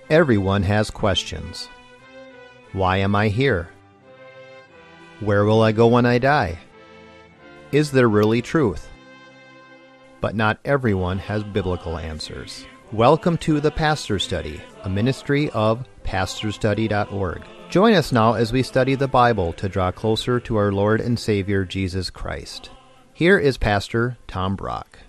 Everyone has questions. Why am I here? Where will I go when I die? Is there really truth? But not everyone has biblical answers. Welcome to The Pastor Study, a ministry of pastorstudy.org. Join us now as we study the Bible to draw closer to our Lord and Savior Jesus Christ. Here is Pastor Tom Brock.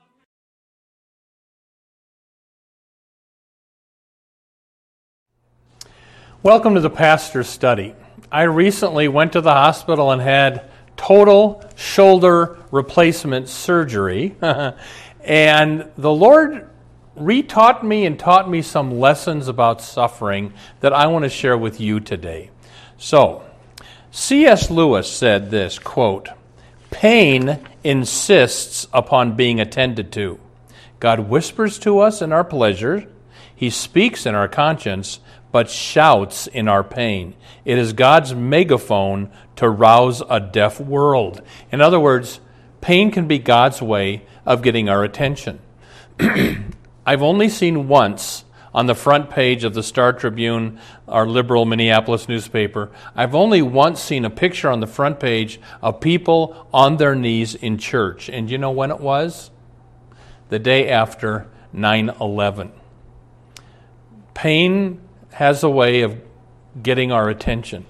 Welcome to the Pastor's Study. I recently went to the hospital and had total shoulder replacement surgery, and the Lord retaught me and taught me some lessons about suffering that I want to share with you today. So, C.S. Lewis said this, quote, "Pain insists upon being attended to. God whispers to us in our pleasure. He speaks in our conscience, but shouts in our pain. It is God's megaphone to rouse a deaf world." In other words, pain can be God's way of getting our attention. I've only seen once on the front page of the Star Tribune, our liberal Minneapolis newspaper, I've only once seen a picture on the front page of people on their knees in church. And you know when it was? The day after 9/11. Pain has a way of getting our attention.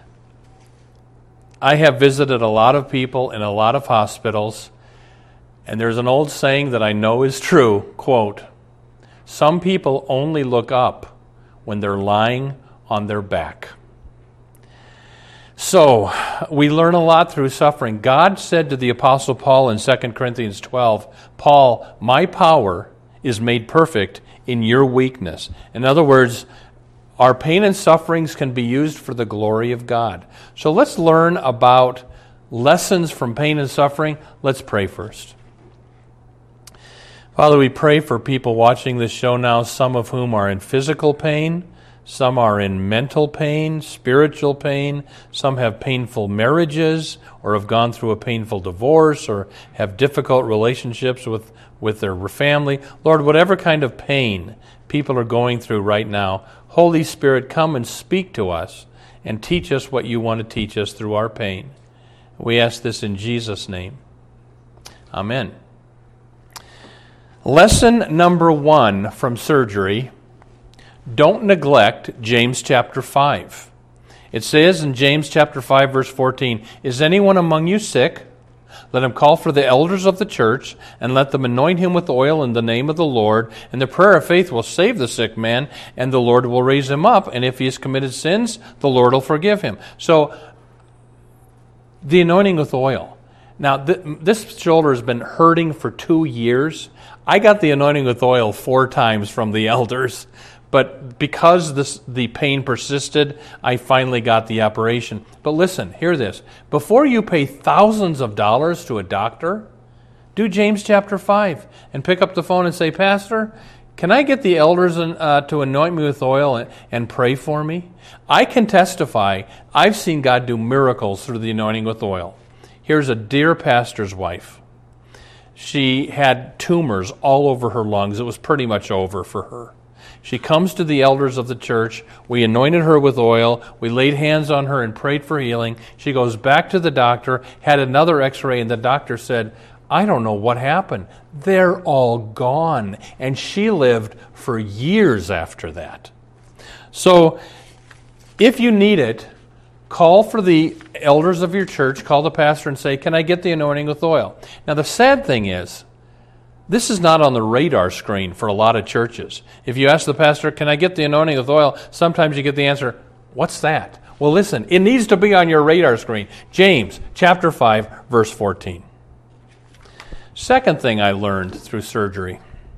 I have visited a lot of people in a lot of hospitals, and there's an old saying that I know is true, quote, "Some people only look up when they're lying on their back." So, we learn a lot through suffering. God said to the Apostle Paul in 2 Corinthians 12, "Paul, my power is made perfect in your weakness." In other words, our pain and sufferings can be used for the glory of God. So let's learn about lessons from pain and suffering. Let's pray first. Father, we pray for people watching this show now, some of whom are in physical pain, some are in mental pain, spiritual pain, some have painful marriages or have gone through a painful divorce or have difficult relationships with their family. Lord, whatever kind of pain people are going through right now, Holy Spirit, come and speak to us and teach us what you want to teach us through our pain. We ask this in Jesus' name. Amen. Lesson number 1 from surgery: don't neglect James chapter 5. It says in James chapter 5, verse 14, "Is anyone among you sick? Let him call for the elders of the church, and let them anoint him with oil in the name of the Lord. And the prayer of faith will save the sick man, and the Lord will raise him up. And if he has committed sins, the Lord will forgive him." So, the anointing with oil. Now, this shoulder has been hurting for 2 years. I got the anointing with oil 4 times from the elders. But because the pain persisted, I finally got the operation. But listen, hear this. Before you pay thousands of dollars to a doctor, do James chapter 5 and pick up the phone and say, "Pastor, can I get the elders to anoint me with oil and pray for me?" I can testify, I've seen God do miracles through the anointing with oil. Here's a dear pastor's wife. She had tumors all over her lungs. It was pretty much over for her. She comes to the elders of the church. We anointed her with oil. We laid hands on her and prayed for healing. She goes back to the doctor, had another x-ray, and the doctor said, "I don't know what happened. They're all gone." And she lived for years after that. So, if you need it, call for the elders of your church, call the pastor and say, "Can I get the anointing with oil?" Now, the sad thing is, this is not on the radar screen for a lot of churches. If you ask the pastor, "Can I get the anointing with oil?" sometimes you get the answer, "What's that?" Well, listen, it needs to be on your radar screen. James chapter 5, verse 14. Second thing I learned through surgery: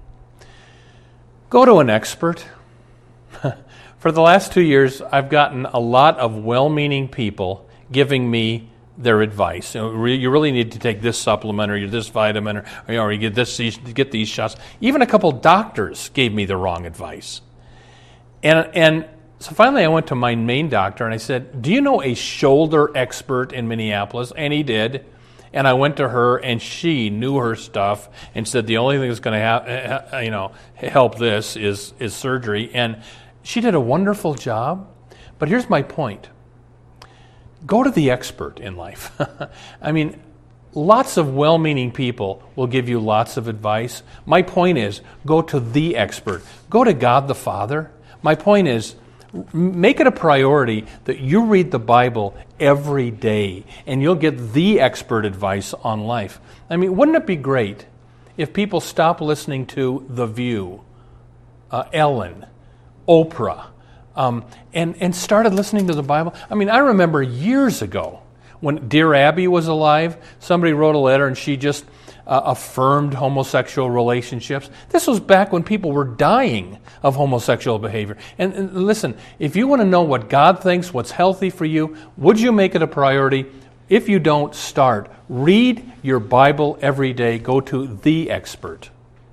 go to an expert. For the last 2 years, I've gotten a lot of well-meaning people giving me their advice. You really need to take this supplement or this vitamin or you get these shots. Even a couple doctors gave me the wrong advice. And so finally I went to my main doctor and I said, "Do you know a shoulder expert in Minneapolis?" And he did. And I went to her and she knew her stuff and said the only thing that's going to help this is surgery. And She did a wonderful job. But here's my point. Go to the expert in life. I mean, lots of well-meaning people will give you lots of advice. My point is, go to the expert. Go to God the Father. My point is, make it a priority that you read the Bible every day, and you'll get the expert advice on life. I mean, wouldn't it be great if people stopped listening to The View, Ellen, Oprah, and started listening to the Bible? I mean, I remember years ago when Dear Abby was alive, somebody wrote a letter and she just affirmed homosexual relationships. This was back when people were dying of homosexual behavior. And listen, if you want to know what God thinks, what's healthy for you, would you make it a priority? If you don't, start. Read your Bible every day. Go to the expert.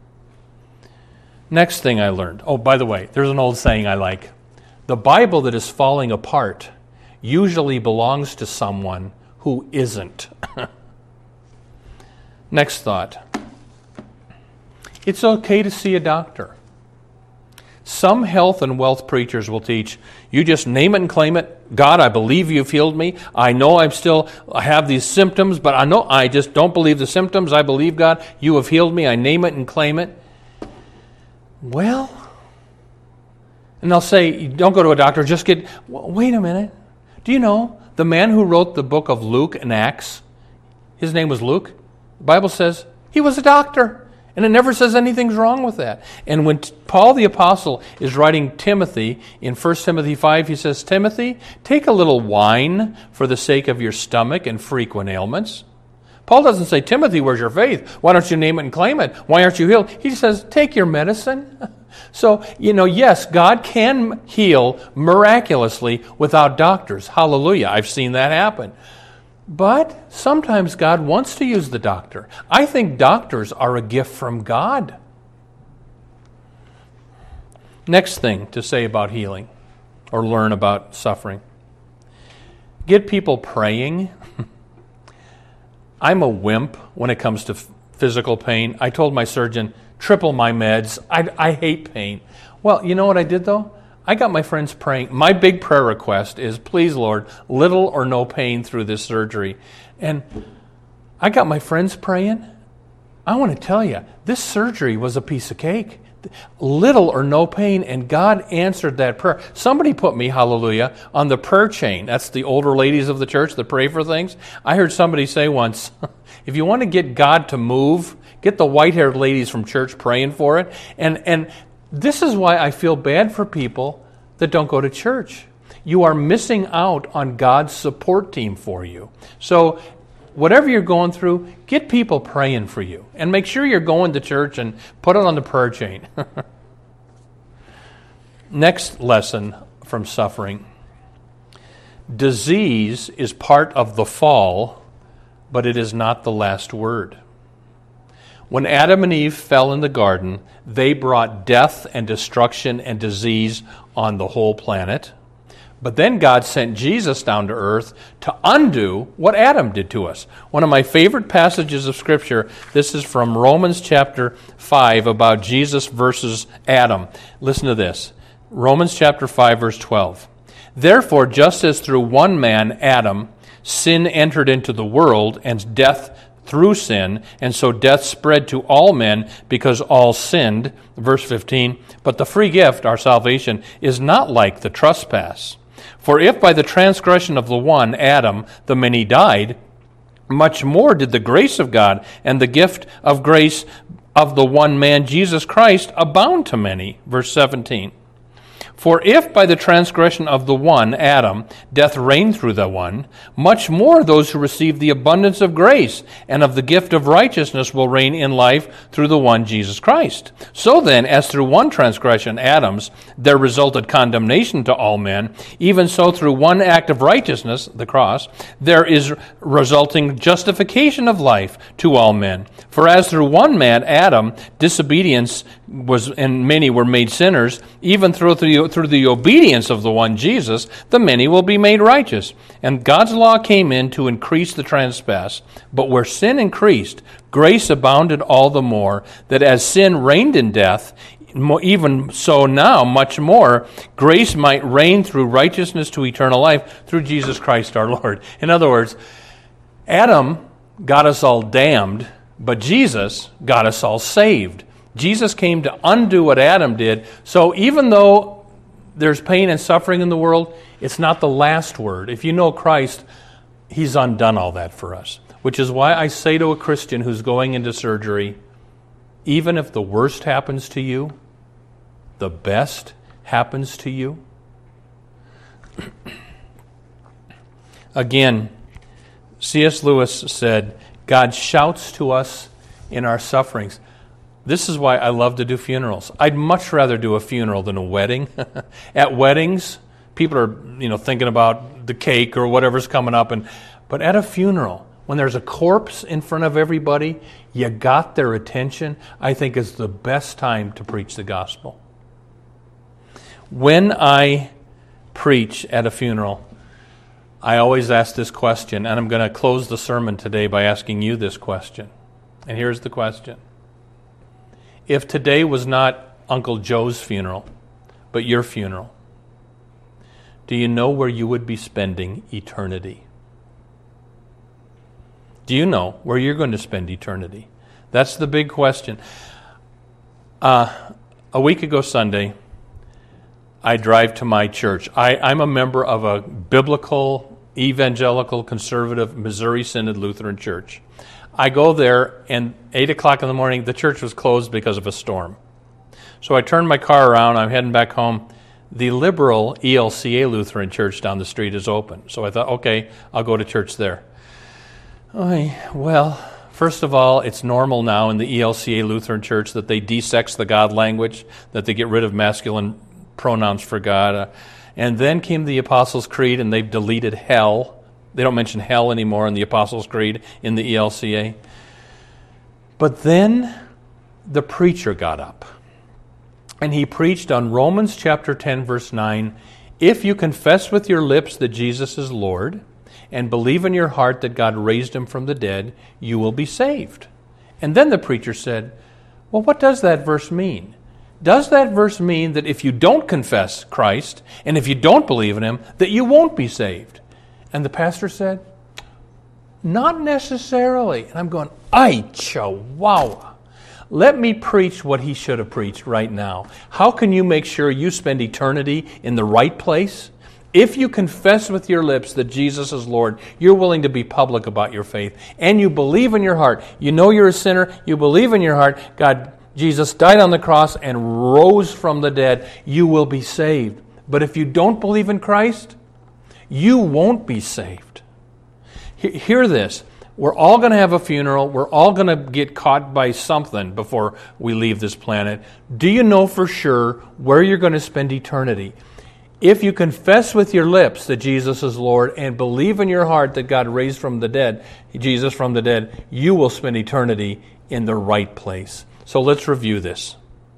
Next thing I learned. Oh, by the way, there's an old saying I like. The Bible that is falling apart usually belongs to someone who isn't. Next thought. It's okay to see a doctor. Some health and wealth preachers will teach, you just name it and claim it. God, I believe you've healed me. I know I have these symptoms, but I just don't believe the symptoms. I believe, God, you have healed me. I name it and claim it. Well, and they'll say, don't go to a doctor, just wait a minute. Do you know the man who wrote the book of Luke and Acts, his name was Luke? The Bible says he was a doctor. And it never says anything's wrong with that. And when Paul the Apostle is writing Timothy in 1 Timothy 5, he says, Timothy, take a little wine for the sake of your stomach and frequent ailments. Paul doesn't say, Timothy, where's your faith? Why don't you name it and claim it? Why aren't you healed? He says, take your medicine. So, yes, God can heal miraculously without doctors. Hallelujah. I've seen that happen. But sometimes God wants to use the doctor. I think doctors are a gift from God. Next thing to say about healing or learn about suffering. Get people praying. I'm a wimp when it comes to physical pain. I told my surgeon, triple my meds. I hate pain. Well, you know what I did though? I got my friends praying. My big prayer request is, please, Lord, little or no pain through this surgery. And I got my friends praying. I want to tell you, this surgery was a piece of cake. Little or no pain, and God answered that prayer. Somebody put me, hallelujah, on the prayer chain. That's the older ladies of the church that pray for things. I heard somebody say once, if you want to get God to move, get the white-haired ladies from church praying for it. And this is why I feel bad for people that don't go to church. You are missing out on God's support team for you. So whatever you're going through, get people praying for you. And make sure you're going to church and put it on the prayer chain. Next lesson from suffering. Disease is part of the fall, but it is not the last word. When Adam and Eve fell in the garden, they brought death and destruction and disease on the whole planet. But then God sent Jesus down to earth to undo what Adam did to us. One of my favorite passages of Scripture, this is from Romans chapter 5 about Jesus versus Adam. Listen to this. Romans chapter 5 verse 12. Therefore, just as through one man, Adam, sin entered into the world, and death through sin, and so death spread to all men because all sinned. Verse 15, but the free gift, our salvation, is not like the trespass. For if by the transgression of the one, Adam, the many died, much more did the grace of God and the gift of grace of the one man, Jesus Christ, abound to many. Verse 17. For if by the transgression of the one, Adam, death reigned through the one, much more those who receive the abundance of grace and of the gift of righteousness will reign in life through the one, Jesus Christ. So then, as through one transgression, Adam's, there resulted condemnation to all men, even so through one act of righteousness, the cross, there is resulting justification of life to all men. For as through one man, Adam, disobedience was, and many were made sinners, even through the obedience of the one Jesus, the many will be made righteous. And God's law came in to increase the trespass. But where sin increased, grace abounded all the more, that as sin reigned in death, even so now, much more, grace might reign through righteousness to eternal life through Jesus Christ our Lord. In other words, Adam got us all damned, but Jesus got us all saved. Jesus came to undo what Adam did. So even though there's pain and suffering in the world, it's not the last word. If you know Christ, He's undone all that for us. Which is why I say to a Christian who's going into surgery, even if the worst happens to you, the best happens to you. Again, C.S. Lewis said, God shouts to us in our sufferings. This is why I love to do funerals. I'd much rather do a funeral than a wedding. At weddings, people are thinking about the cake or whatever's coming up, but at a funeral, when there's a corpse in front of everybody, you got their attention, I think is the best time to preach the gospel. When I preach at a funeral, I always ask this question, and I'm going to close the sermon today by asking you this question. And here's the question. If today was not Uncle Joe's funeral, but your funeral, do you know where you would be spending eternity? Do you know where you're going to spend eternity? That's the big question. A week ago Sunday, I drive to my church. I'm a member of a biblical, evangelical, conservative, Missouri Synod Lutheran church. I go there, and 8 o'clock in the morning, the church was closed because of a storm. So I turned my car around, I'm heading back home. The liberal ELCA Lutheran church down the street is open. So I thought, okay, I'll go to church there. Well, first of all, it's normal now in the ELCA Lutheran Church that they de-sex the God language, that they get rid of masculine pronouns for God. And then came the Apostles' Creed, and they've deleted hell. They don't mention hell anymore in the Apostles' Creed in the ELCA. But then the preacher got up, and he preached on Romans chapter 10, verse 9, if you confess with your lips that Jesus is Lord, and believe in your heart that God raised him from the dead, you will be saved. And then the preacher said, well, what does that verse mean? Does that verse mean that if you don't confess Christ, and if you don't believe in him, that you won't be saved? And the pastor said, not necessarily. And I'm going, ay, chihuahua. Let me preach what he should have preached right now. How can you make sure you spend eternity in the right place? If you confess with your lips that Jesus is Lord, you're willing to be public about your faith, and you believe in your heart, you know you're a sinner, you believe in your heart, Jesus died on the cross and rose from the dead, you will be saved. But if you don't believe in Christ, you won't be saved. Hear this. We're all going to have a funeral. We're all going to get caught by something before we leave this planet. Do you know for sure where you're going to spend eternity? If you confess with your lips that Jesus is Lord and believe in your heart that God raised Jesus from the dead, you will spend eternity in the right place. So let's review this.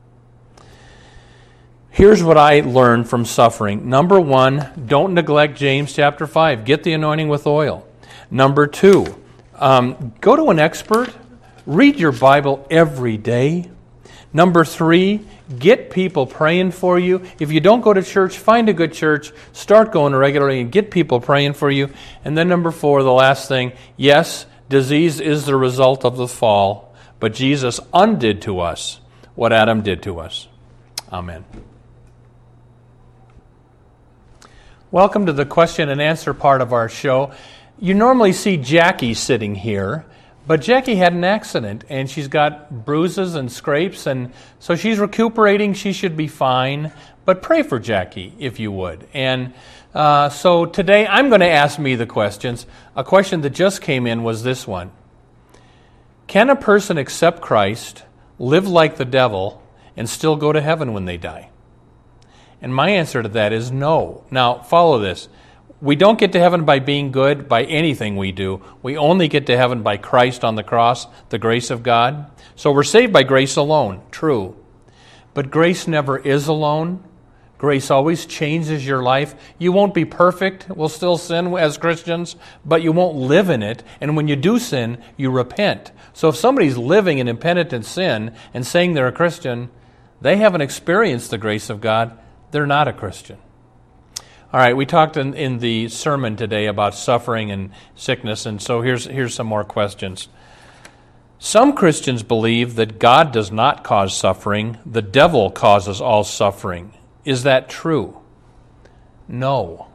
Here's what I learned from suffering. Number 1, don't neglect James chapter 5. Get the anointing with oil. Number 2, go to an expert. Read your Bible every day. Number 3, get people praying for you. If you don't go to church, find a good church. Start going regularly and get people praying for you. And then number 4, the last thing, yes, disease is the result of the fall, but Jesus undid to us what Adam did to us. Amen. Welcome to the question and answer part of our show. You normally see Jackie sitting here, but Jackie had an accident, and she's got bruises and scrapes, and so she's recuperating. She should be fine, but pray for Jackie, if you would. And so today I'm going to ask me the questions. A question that just came in was this one. Can a person accept Christ, live like the devil, and still go to heaven when they die? And my answer to that is no. Now, follow this. We don't get to heaven by being good, by anything we do. We only get to heaven by Christ on the cross, the grace of God. So we're saved by grace alone, true. But grace never is alone. Grace always changes your life. You won't be perfect. We'll still sin as Christians, but you won't live in it. And when you do sin, you repent. So if somebody's living in impenitent sin and saying they're a Christian, they haven't experienced the grace of God, they're not a Christian. All right, we talked in the sermon today about suffering and sickness, and so here's some more questions. Some Christians believe that God does not cause suffering, the devil causes all suffering. Is that true? No.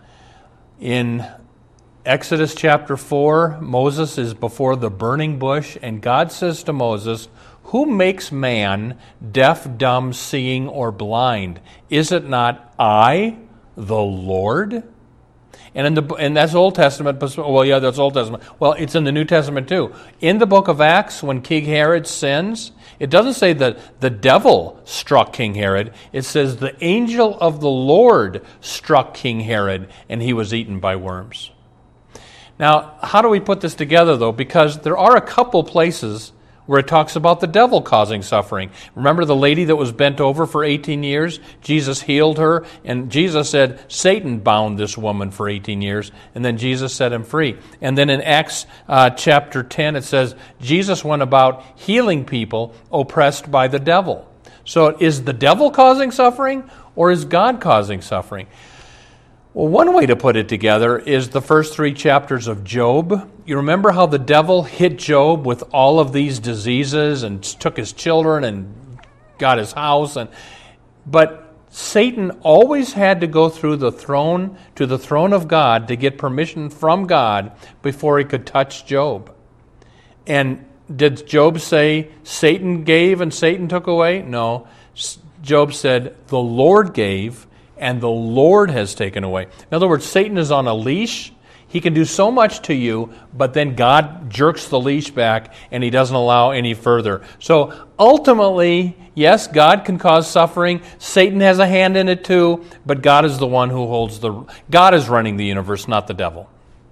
In Exodus chapter 4, Moses is before the burning bush, and God says to Moses, "Who makes man deaf, dumb, seeing, or blind? Is it not I, the Lord?" And that's Old Testament. Well, yeah, that's Old Testament. Well, it's in the New Testament too. In the book of Acts, when King Herod sins, it doesn't say that the devil struck King Herod. It says the angel of the Lord struck King Herod, and he was eaten by worms. Now, how do we put this together, though? Because there are a couple places where it talks about the devil causing suffering. Remember the lady that was bent over for 18 years? Jesus healed her, and Jesus said, Satan bound this woman for 18 years, and then Jesus set him free. And then in Acts chapter 10, it says, Jesus went about healing people oppressed by the devil. So is the devil causing suffering, or is God causing suffering? Well, one way to put it together is the first 3 chapters of Job. You remember how the devil hit Job with all of these diseases and took his children and got his house, but Satan always had to go through the throne to the throne of God to get permission from God before he could touch Job. And did Job say Satan gave and Satan took away? No. Job said the Lord gave and the Lord has taken away. In other words, Satan is on a leash. He can do so much to you, but then God jerks the leash back and he doesn't allow any further. So ultimately, yes, God can cause suffering. Satan has a hand in it too, but God is the one who God is running the universe, not the devil.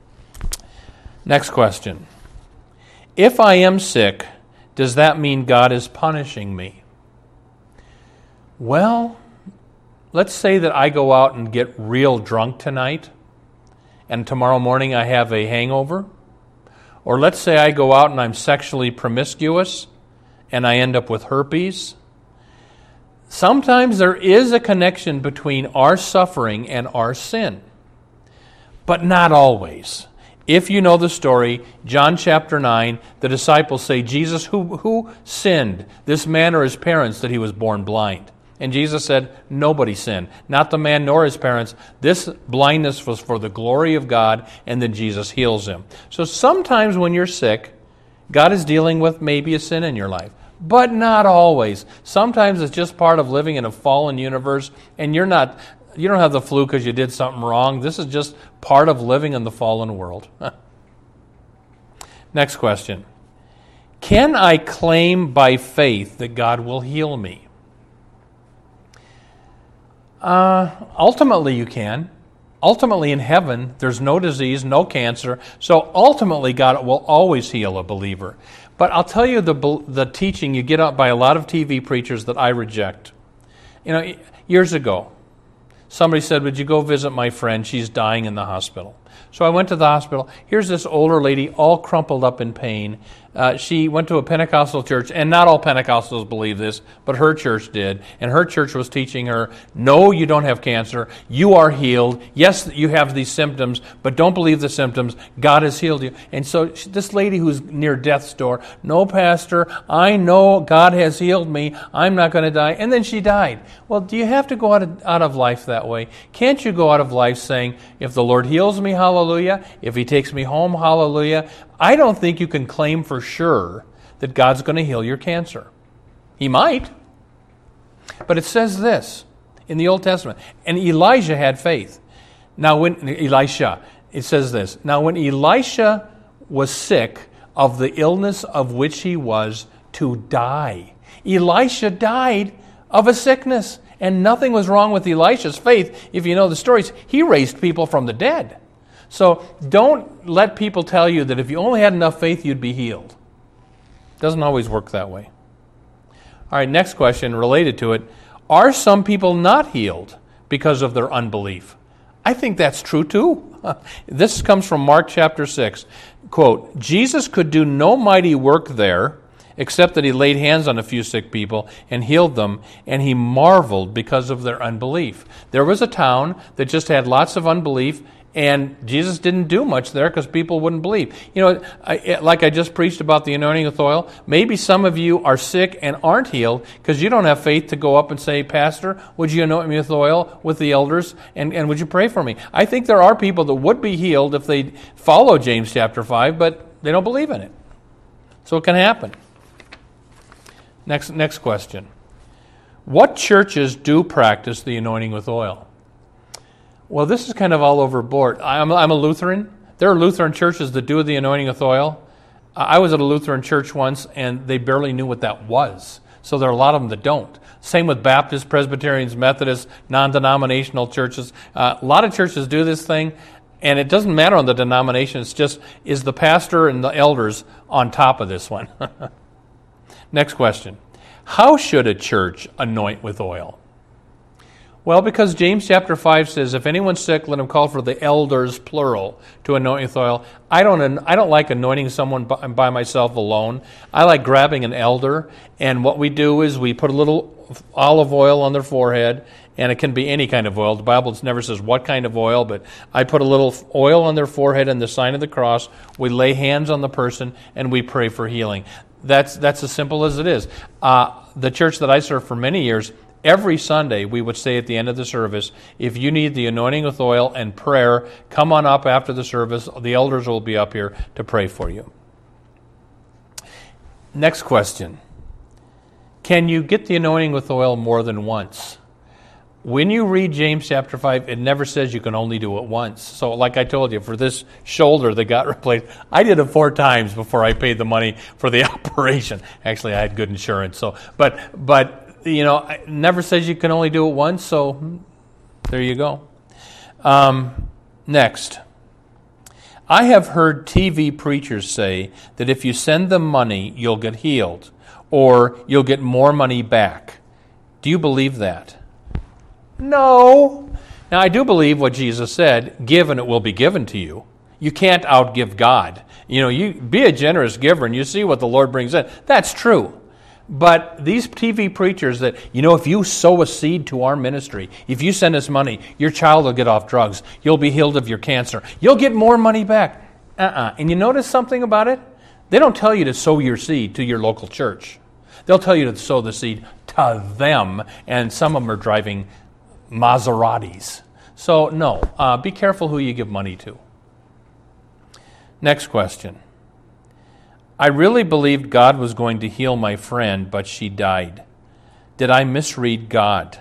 Next question. If I am sick, does that mean God is punishing me? Well, let's say that I go out and get real drunk tonight, and tomorrow morning I have a hangover. Or let's say I go out and I'm sexually promiscuous, and I end up with herpes. Sometimes there is a connection between our suffering and our sin, but not always. If you know the story, John chapter 9, the disciples say, Jesus, who sinned, this man or his parents, that he was born blind? And Jesus said, nobody sinned, not the man nor his parents. This blindness was for the glory of God, and then Jesus heals him. So sometimes when you're sick, God is dealing with maybe a sin in your life, but not always. Sometimes it's just part of living in a fallen universe, and you don't have the flu because you did something wrong. This is just part of living in the fallen world. Next question. Can I claim by faith that God will heal me? Ultimately you can. Ultimately in heaven, there's no disease, no cancer. So ultimately God will always heal a believer. But I'll tell you the teaching you get up by a lot of TV preachers that I reject. Years ago, somebody said, would you go visit my friend? She's dying in the hospital. So I went to the hospital. Here's this older lady all crumpled up in pain. She went to a Pentecostal church, and not all Pentecostals believe this, but her church did. And her church was teaching her, no, you don't have cancer. You are healed. Yes, you have these symptoms, but don't believe the symptoms. God has healed you. And so this lady who's near death's door, no, Pastor, I know God has healed me. I'm not going to die. And then she died. Well, do you have to go out of life that way? Can't you go out of life saying, if the Lord heals me, hallelujah. If he takes me home, hallelujah. I don't think you can claim for sure that God's going to heal your cancer. He might. But it says this in the Old Testament. And Elijah had faith. It says this. Now when Elisha was sick of the illness of which he was to die. Elisha died of a sickness. And nothing was wrong with Elisha's faith. If you know the stories, he raised people from the dead. So don't let people tell you that if you only had enough faith, you'd be healed. It doesn't always work that way. All right, next question related to it. Are some people not healed because of their unbelief? I think that's true too. This comes from Mark chapter 6. Quote, Jesus could do no mighty work there except that he laid hands on a few sick people and healed them, and he marveled because of their unbelief. There was a town that just had lots of unbelief, and Jesus didn't do much there because people wouldn't believe. You know, like I just preached about the anointing with oil, maybe some of you are sick and aren't healed because you don't have faith to go up and say, Pastor, would you anoint me with oil with the elders, and would you pray for me? I think there are people that would be healed if they follow James chapter 5, but they don't believe in it. So it can happen. Next question. What churches do practice the anointing with oil? Well, this is kind of all over board. I'm a Lutheran. There are Lutheran churches that do the anointing with oil. I was at a Lutheran church once, and they barely knew what that was. So there are a lot of them that don't. Same with Baptists, Presbyterians, Methodists, non-denominational churches. A lot of churches do this thing, and it doesn't matter on the denomination. It's just, is the pastor and the elders on top of this one? Next question. How should a church anoint with oil? Well, because James chapter 5 says, if anyone's sick, let him call for the elders, plural, to anoint with oil. I don't like anointing someone by myself alone. I like grabbing an elder, and what we do is we put a little olive oil on their forehead, and it can be any kind of oil. The Bible never says what kind of oil, but I put a little oil on their forehead and the sign of the cross. We lay hands on the person, and we pray for healing. That's as simple as it is. The church that I served for many years, every Sunday, we would say at the end of the service, if you need the anointing with oil and prayer, come on up after the service. The elders will be up here to pray for you. Next question. Can you get the anointing with oil more than once? When you read James chapter 5, it never says you can only do it once. So like I told you, for this shoulder that got replaced, I did it 4 times before I paid the money for the operation. Actually, I had good insurance. But you know, it never says you can only do it once, so there you go. Next. I have heard TV preachers say that if you send them money, you'll get healed, or you'll get more money back. Do you believe that? No. Now, I do believe what Jesus said, give and it will be given to you. You can't outgive God. You know, you be a generous giver and you see what the Lord brings in. That's true. But these TV preachers that, you know, if you sow a seed to our ministry, if you send us money, your child will get off drugs. You'll be healed of your cancer. You'll get more money back. And you notice something about it? They don't tell you to sow your seed to your local church. They'll tell you to sow the seed to them, and some of them are driving Maseratis. So, no, be careful who you give money to. Next question. I really believed God was going to heal my friend, but she died. Did I misread God?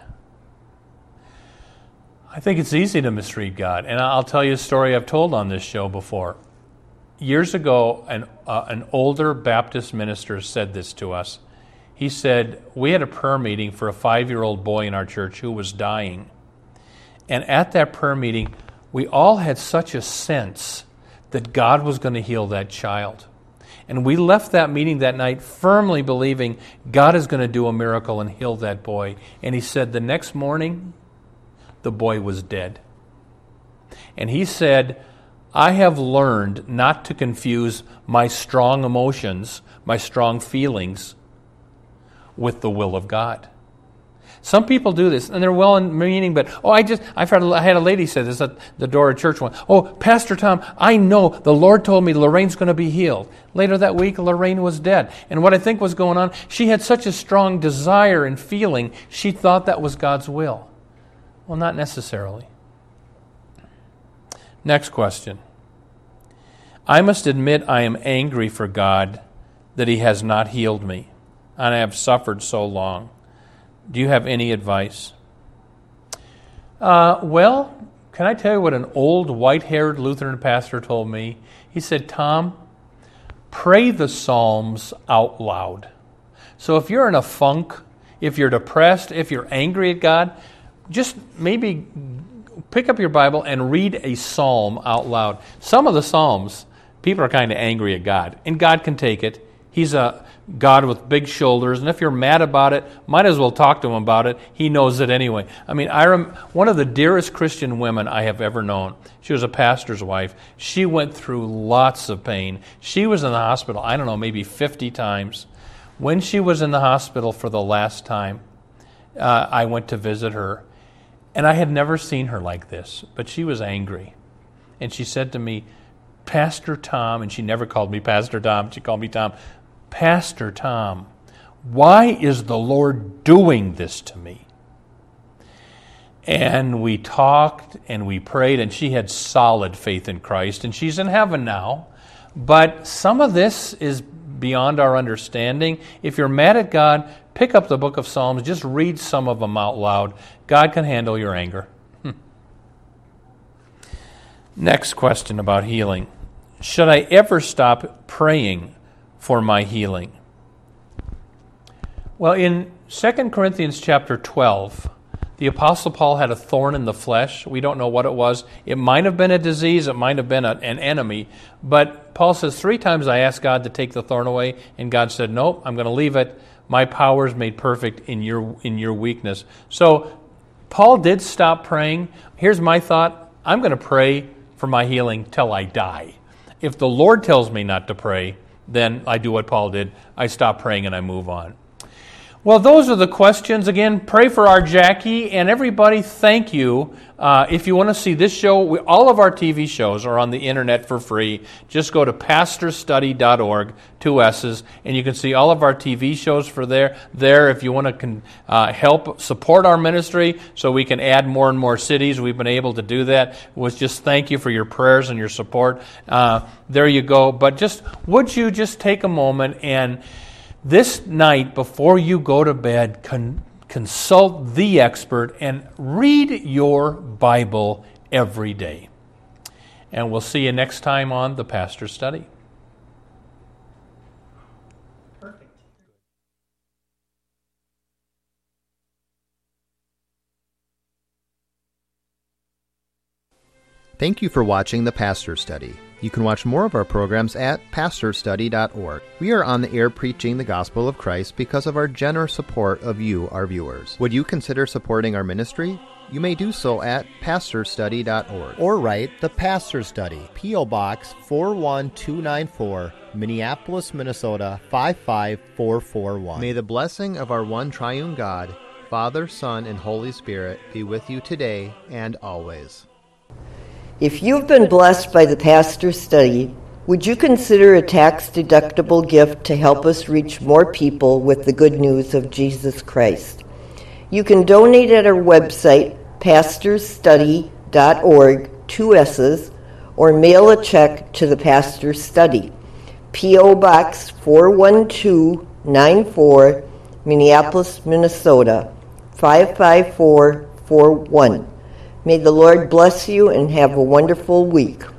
I think it's easy to misread God, and I'll tell you a story I've told on this show before. Years ago, an older Baptist minister said this to us. He said, we had a prayer meeting for a 5-year-old boy in our church who was dying. And at that prayer meeting, we all had such a sense that God was going to heal that child. And we left that meeting that night firmly believing God is going to do a miracle and heal that boy. And he said the next morning, the boy was dead. And he said, I have learned not to confuse my strong emotions, my strong feelings, with the will of God. Some people do this, and they're well-meaning, but, I had a lady say this at the door of church once. Oh, Pastor Tom, I know the Lord told me Lorraine's going to be healed. Later that week, Lorraine was dead. And what I think was going on, she had such a strong desire and feeling, she thought that was God's will. Well, not necessarily. Next question. I must admit I am angry for God that He has not healed me, and I have suffered so long. Do you have any advice? Well, can I tell you what an old white-haired Lutheran pastor told me? He said, Tom, pray the Psalms out loud. So if you're in a funk, if you're depressed, if you're angry at God, just maybe pick up your Bible and read a psalm out loud. Some of the Psalms, people are kind of angry at God, and God can take it. He's a God with big shoulders, and if you're mad about it, might as well talk to Him about it. He knows it anyway. I mean, one of the dearest Christian women I have ever known, she was a pastor's wife. She went through lots of pain. She was in the hospital, maybe 50 times. When she was in the hospital for the last time, I went to visit her, and I had never seen her like this, but she was angry. And she said to me, Pastor Tom, and she never called me Pastor Tom, she called me Tom, Pastor Tom, why is the Lord doing this to me? And we talked and we prayed, and she had solid faith in Christ, and she's in heaven now. But some of this is beyond our understanding. If you're mad at God, pick up the book of Psalms, just read some of them out loud. God can handle your anger. Next question about healing. Should I ever stop praying for my healing? Well, in 2 Corinthians chapter 12, the Apostle Paul had a thorn in the flesh. We don't know what it was. It might have been a disease. It might have been an enemy. But Paul says, 3 times I asked God to take the thorn away, and God said, nope, I'm going to leave it. My power is made perfect in your weakness. So Paul did stop praying. Here's my thought. I'm going to pray for my healing till I die. If the Lord tells me not to pray, then I do what Paul did. I stop praying and I move on. Well, those are the questions. Again, pray for our Jackie, and everybody, thank you. If you want to see this show, all of our TV shows are on the internet for free. Just go to pastorstudy.org, 2 S's, and you can see all of our TV shows for there. If you want to help support our ministry so we can add more and more cities, we've been able to do that. Just thank you for your prayers and your support. There you go. But would you just take a moment and this night, before you go to bed, consult the expert and read your Bible every day. And we'll see you next time on The Pastor Study. Perfect. Thank you for watching The Pastor Study. You can watch more of our programs at pastorstudy.org. We are on the air preaching the gospel of Christ because of our generous support of you, our viewers. Would you consider supporting our ministry? You may do so at pastorstudy.org. Or write The Pastor Study, P.O. Box 41294, Minneapolis, Minnesota 55441. May the blessing of our one triune God, Father, Son, and Holy Spirit be with you today and always. If you've been blessed by the Pastor Study, would you consider a tax-deductible gift to help us reach more people with the good news of Jesus Christ? You can donate at our website, pastorstudy.org, 2 S's, or mail a check to the Pastor Study, P.O. Box 41294, Minneapolis, Minnesota 55441. May the Lord bless you and have a wonderful week.